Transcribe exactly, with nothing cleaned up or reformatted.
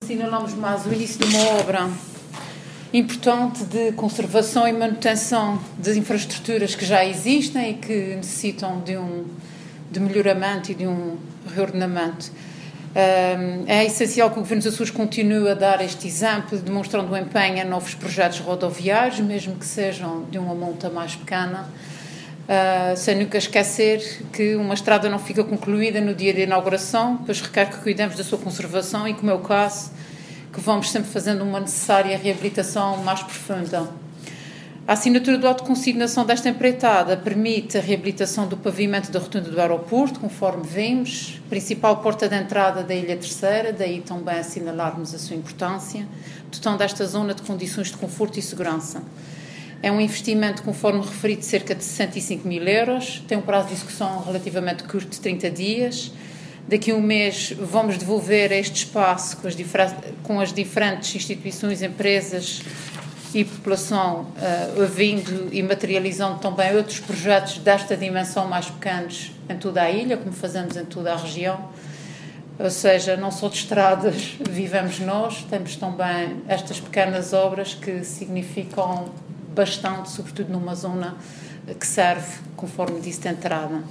assinalamos mais o início de uma obra importante de conservação e manutenção das infraestruturas que já existem e que necessitam de um de melhoramento e de um reordenamento. É essencial que o Governo dos Açores continue a dar este exemplo, demonstrando o empenho a novos projetos rodoviários, mesmo que sejam de uma monta mais pequena, sem nunca esquecer que uma estrada não fica concluída no dia de inauguração, pois requer que cuidemos da sua conservação e, como é o caso, que vamos sempre fazendo uma necessária reabilitação mais profunda. A assinatura do auto de consignação desta empreitada permite a reabilitação do pavimento da rotunda do aeroporto, conforme vimos, principal porta de entrada da Ilha Terceira, daí também assinalarmos a sua importância, dotando esta zona de condições de conforto e segurança. É um investimento, conforme referido, de cerca de sessenta e cinco mil euros, tem um prazo de execução relativamente curto de trinta dias. Daqui a um mês vamos devolver este espaço com as, difer- com as diferentes instituições, empresas e população uh, vindo e materializando também outros projetos desta dimensão mais pequenos em toda a ilha, como fazemos em toda a região. Ou seja, não só de estradas vivemos nós, temos também estas pequenas obras que significam bastante, sobretudo numa zona que serve, conforme disse, de entrada.